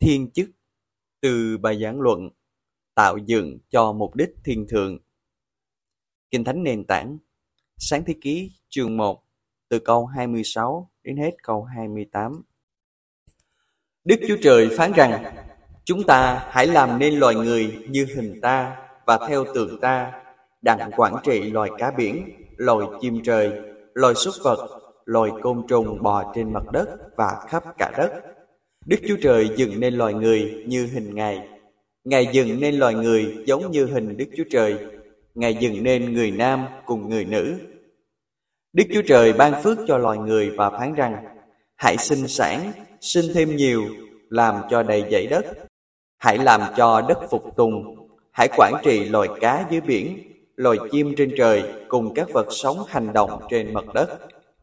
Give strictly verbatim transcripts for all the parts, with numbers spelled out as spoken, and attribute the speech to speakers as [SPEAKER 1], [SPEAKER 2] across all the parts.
[SPEAKER 1] Thiên chức từ bài giảng luận tạo dựng cho mục đích thiên thượng. Kinh Thánh nền tảng, Sáng thế ký chương một, từ câu hai mươi sáu đến hết câu hai mươi tám. Đức Chúa Trời phán rằng: chúng ta hãy làm nên loài người như hình ta và theo tượng ta, đặng quản trị loài cá biển, loài chim trời, loài súc vật, loài côn trùng bò trên mặt đất và khắp cả đất. Đức Chúa Trời dựng nên loài người như hình Ngài. Ngài dựng nên loài người giống như hình Đức Chúa Trời. Ngài dựng nên người nam cùng người nữ. Đức Chúa Trời ban phước cho loài người và phán rằng: hãy sinh sản, sinh thêm nhiều, làm cho đầy dãy đất. Hãy làm cho đất phục tùng. Hãy quản trị loài cá dưới biển, loài chim trên trời cùng các vật sống hành động trên mặt đất.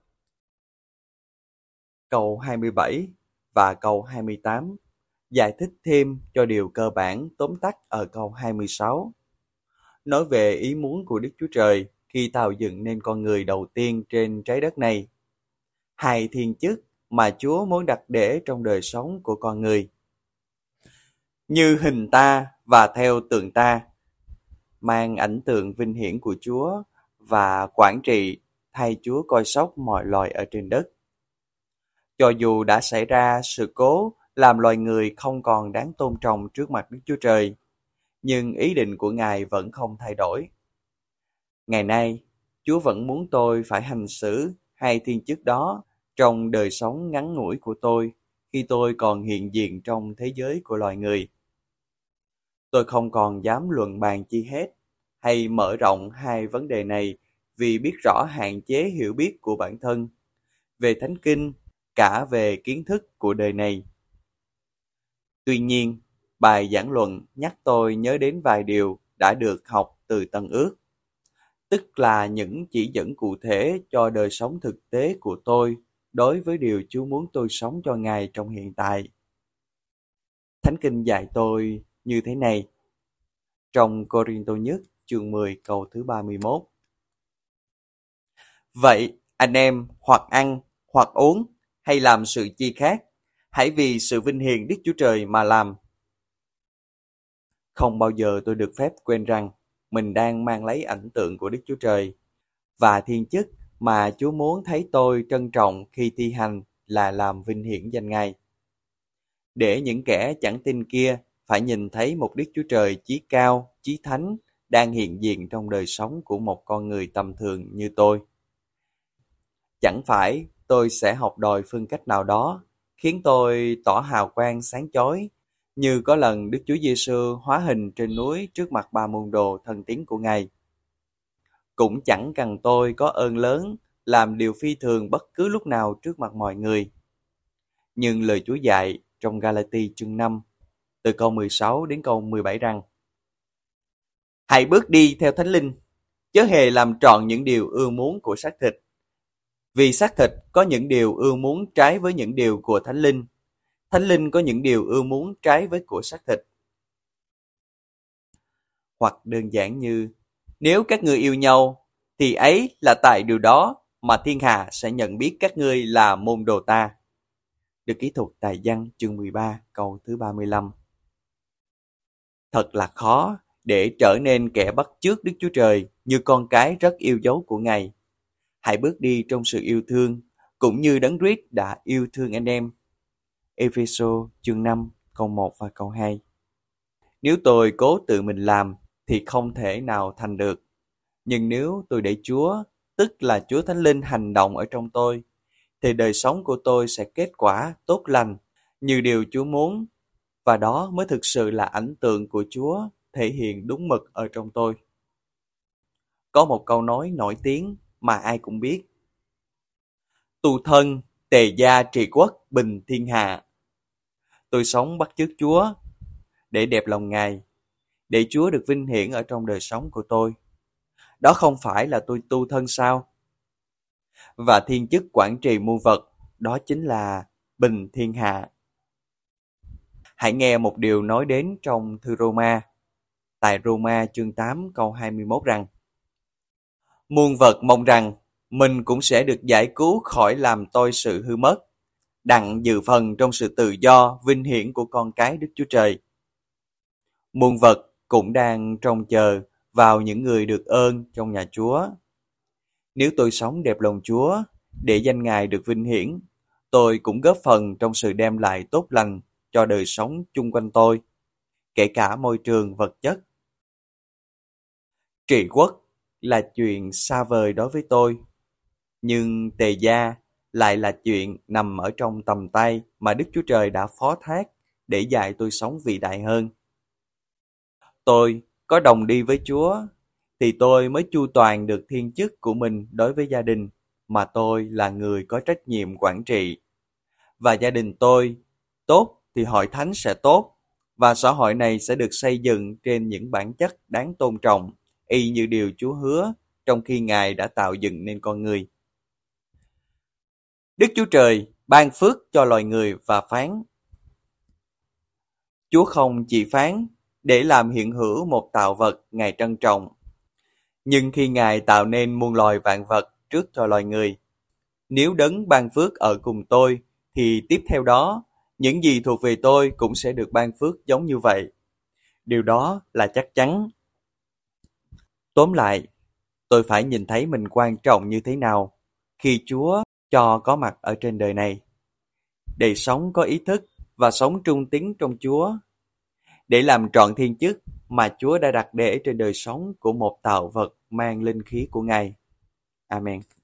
[SPEAKER 1] Câu hai mươi bảy và câu hai mươi tám giải thích thêm cho điều cơ bản tóm tắt ở câu hai mươi sáu. Nói về ý muốn của Đức Chúa Trời khi tạo dựng nên con người đầu tiên trên trái đất này. Hai thiên chức mà Chúa muốn đặt để trong đời sống của con người. Như hình ta và theo tượng ta, mang ảnh tượng vinh hiển của Chúa và quản trị thay Chúa coi sóc mọi loài ở trên đất. Cho dù đã xảy ra sự cố làm loài người không còn đáng tôn trọng trước mặt Đức Chúa Trời, nhưng ý định của Ngài vẫn không thay đổi. Ngày nay, Chúa vẫn muốn tôi phải hành xử hai thiên chức đó trong đời sống ngắn ngủi của tôi khi tôi còn hiện diện trong thế giới của loài người. Tôi không còn dám luận bàn chi hết hay mở rộng hai vấn đề này vì biết rõ hạn chế hiểu biết của bản thân về Thánh Kinh, cả về kiến thức của đời này. Tuy nhiên, bài giảng luận nhắc tôi nhớ đến vài điều đã được học từ Tân Ước, tức là những chỉ dẫn cụ thể cho đời sống thực tế của tôi đối với điều Chúa muốn tôi sống cho Ngài trong hiện tại. Thánh Kinh dạy tôi như thế này, trong Cô-rinh-tô nhất chương mười câu thứ ba mươi mốt. Vậy anh em hoặc ăn, hoặc uống, hay làm sự chi khác, hãy vì sự vinh hiển Đức Chúa Trời mà làm. Không bao giờ tôi được phép quên rằng mình đang mang lấy ảnh tượng của Đức Chúa Trời, và thiên chức mà Chúa muốn thấy tôi trân trọng khi thi hành là làm vinh hiển danh Ngài. Để những kẻ chẳng tin kia phải nhìn thấy một Đức Chúa Trời chí cao, chí thánh đang hiện diện trong đời sống của một con người tầm thường như tôi. Chẳng phải tôi sẽ học đòi phương cách nào đó khiến tôi tỏ hào quang sáng chói, như có lần Đức Chúa Giêsu hóa hình trên núi trước mặt ba môn đồ thân tín của Ngài. Cũng chẳng cần tôi có ơn lớn làm điều phi thường bất cứ lúc nào trước mặt mọi người. Nhưng lời Chúa dạy trong Ga-la-ti chương năm, từ câu mười sáu đến câu mười bảy rằng: hãy bước đi theo Thánh Linh, chớ hề làm trọn những điều ưa muốn của xác thịt. Vì xác thịt có những điều ưa muốn trái với những điều của Thánh Linh, Thánh Linh có những điều ưa muốn trái với của xác thịt. Hoặc đơn giản như, nếu các ngươi yêu nhau, thì ấy là tại điều đó mà thiên hạ sẽ nhận biết các ngươi là môn đồ ta. Được kỹ thuật tại Giăng chương mười ba câu thứ ba mươi lăm. Thật là khó để trở nên kẻ bắt chước Đức Chúa Trời như con cái rất yêu dấu của Ngài. Hãy bước đi trong sự yêu thương, cũng như Đấng Christ đã yêu thương anh em. Ê-phê-sô chương năm câu một và câu hai. Nếu tôi cố tự mình làm thì không thể nào thành được. Nhưng nếu tôi để Chúa, tức là Chúa Thánh Linh hành động ở trong tôi, thì đời sống của tôi sẽ kết quả tốt lành như điều Chúa muốn, và đó mới thực sự là ảnh tượng của Chúa thể hiện đúng mực ở trong tôi. Có một câu nói nổi tiếng mà ai cũng biết: tu thân, tề gia trị quốc, bình thiên hạ. Tôi sống bắt chước Chúa để đẹp lòng Ngài, để Chúa được vinh hiển ở trong đời sống của tôi. Đó không phải là tôi tu thân sao? Và thiên chức quản trị muôn vật, đó chính là bình thiên hạ. Hãy nghe một điều nói đến trong thư Roma, tại Roma chương tám câu hai mươi mốt rằng: muôn vật mong rằng mình cũng sẽ được giải cứu khỏi làm tôi sự hư mất, đặng dự phần trong sự tự do, vinh hiển của con cái Đức Chúa Trời. Muôn vật cũng đang trông chờ vào những người được ơn trong nhà Chúa. Nếu tôi sống đẹp lòng Chúa, để danh Ngài được vinh hiển, tôi cũng góp phần trong sự đem lại tốt lành cho đời sống chung quanh tôi, kể cả môi trường vật chất. Trị quốc là chuyện xa vời đối với tôi, nhưng tề gia lại là chuyện nằm ở trong tầm tay mà Đức Chúa Trời đã phó thác để dạy tôi sống vĩ đại hơn. Tôi có đồng đi với Chúa, thì tôi mới chu toàn được thiên chức của mình đối với gia đình mà tôi là người có trách nhiệm quản trị. Và gia đình tôi tốt thì hội thánh sẽ tốt, và xã hội này sẽ được xây dựng trên những bản chất đáng tôn trọng, y như điều Chúa hứa trong khi Ngài đã tạo dựng nên con người. Đức Chúa Trời ban phước cho loài người và phán. Chúa không chỉ phán để làm hiện hữu một tạo vật Ngài trân trọng, nhưng khi Ngài tạo nên muôn loài vạn vật trước cho loài người, nếu đấng ban phước ở cùng tôi, thì tiếp theo đó, những gì thuộc về tôi cũng sẽ được ban phước giống như vậy. Điều đó là chắc chắn. Tóm lại, tôi phải nhìn thấy mình quan trọng như thế nào khi Chúa cho có mặt ở trên đời này, để sống có ý thức và sống trung tín trong Chúa, để làm trọn thiên chức mà Chúa đã đặt để trên đời sống của một tạo vật mang linh khí của Ngài. Amen.